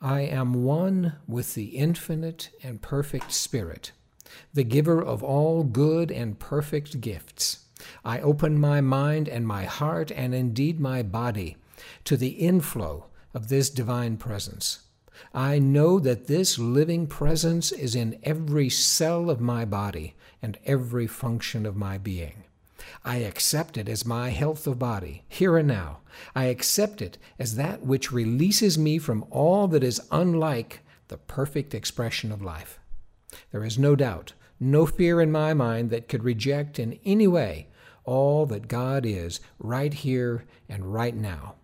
I am one with the infinite and perfect Spirit, the giver of all good and perfect gifts. I open my mind and my heart, and indeed my body, to the inflow of this divine presence. I know that this living presence is in every cell of my body and every function of my being. I accept it as my health of body, here and now. I accept it as that which releases me from all that is unlike the perfect expression of life. There is no doubt, no fear in my mind that could reject in any way all that God is right here and right now.